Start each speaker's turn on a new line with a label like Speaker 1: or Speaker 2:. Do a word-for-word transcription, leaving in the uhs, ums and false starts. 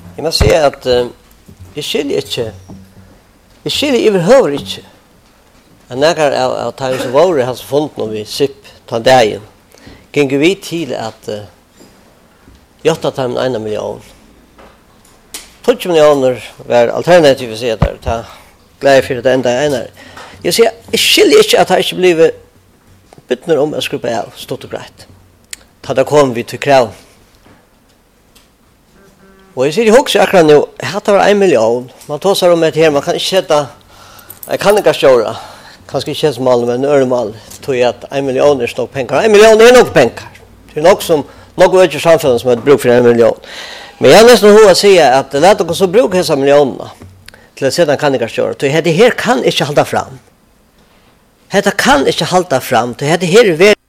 Speaker 1: Jeg må si at uh, jeg skiljer ikke, jeg skiljer overhøver ikke. Jeg nækker av, av tar som våre hans funnet når vi sipp ta dagen. Gjenger vi til at uh, gjøtta tar med en million. tolv millioner var alternativ å si at det er glede for det enda ene. Jeg sier, jeg skiljer ikke at jeg ikke blir bytner om å skruppe av, stått og greit. Ta da kom vi til krav. Og jeg sier, jeg husker akkurat nå, jeg hadde vært en million. Man tar seg om et her, man kan ikke sette, jeg kan ikke stjåre, kanskje ikke som alle, men øremal, tror jeg at en million er nok penger. En million er nok penger. Det er nok som, nok er ikke samfunnet som har bruk for en million. Men jeg er nesten hva å si at la dere så bruke disse millionerna til å sette kan ikke stjåre. Det her kan ikke halda fram. Dette kan ikke halda fram. Det her er